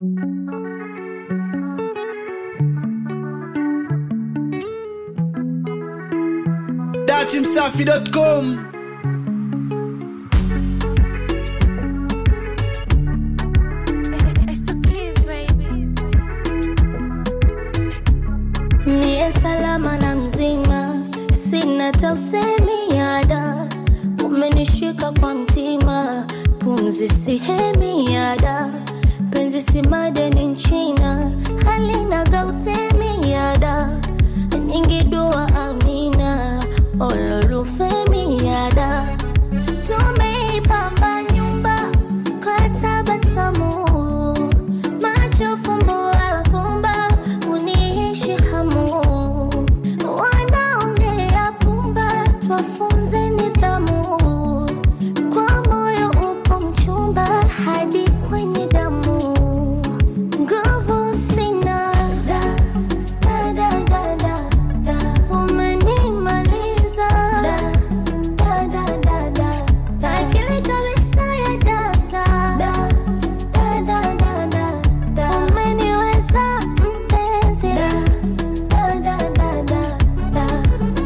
Datimsafi.com. Mie salama na mzima, sina tausemi yada. Umenishika kwa mtima, pumzi sihemi yada. Penzi si madeni nchina, halina gautemi yada. Nyingi dua amina, olorufemi yada. Tumeipamba nyumba kwa tabasamu, macho fumbo afumba, uniishi hamu. Wanaongea pumba, twafunze nidhamu. Kwa moyo upo mchumba, hadi kwenye damu. Nguvu sina, da, da, da, da, da, da. Umenimaliza, da, da, da, da, da, da. Akili kabisa ya data, da, da, da, da, da, da. Umeniweza mpenzi, da, da, da, da, da, da.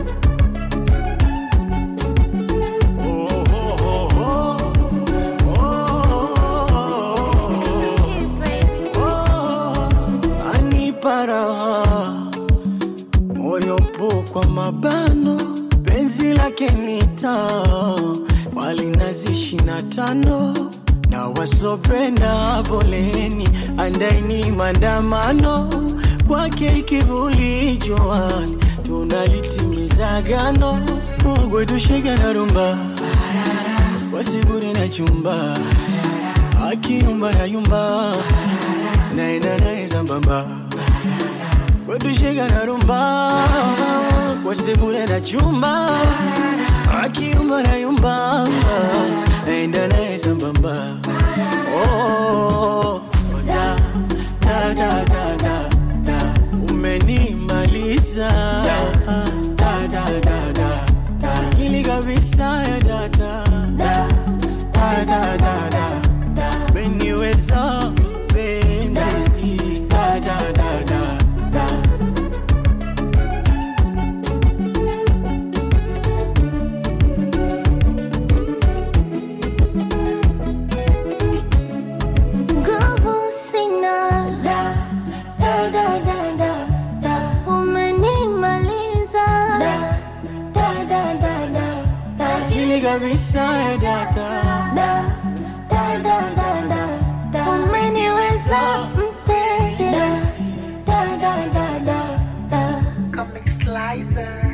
Aniparaha moyo po kwa mabano, penzi lake nita wali nazi 25 na wasopenda boleni, andaini mandamano kwake kivuli joani, tunalitimiza gano. Mogwe tushega na rumba wasibure na chumba, akiyumba na yumba naenda nae zambamba. Wetushega na rumba wasibure na chumba, akiyumba na yumba naenda nae zambamba. Oh, da, da, da, da, da, da. Umenimaliza, da, da, da, da, da, da. Ili kabisa ya data, da, da, da, da, da, da. Umeniweza mpenzi, da, da, da, da, da. Nguvu sina, da, da, da, da, da, da. Umenimaliza, da, da, da, da, da, da. Ili kabisa ya data, Da, da, da, da, da, da. Umeniweza mpenzi, da, da, da, da, da, da. Comic Slicer.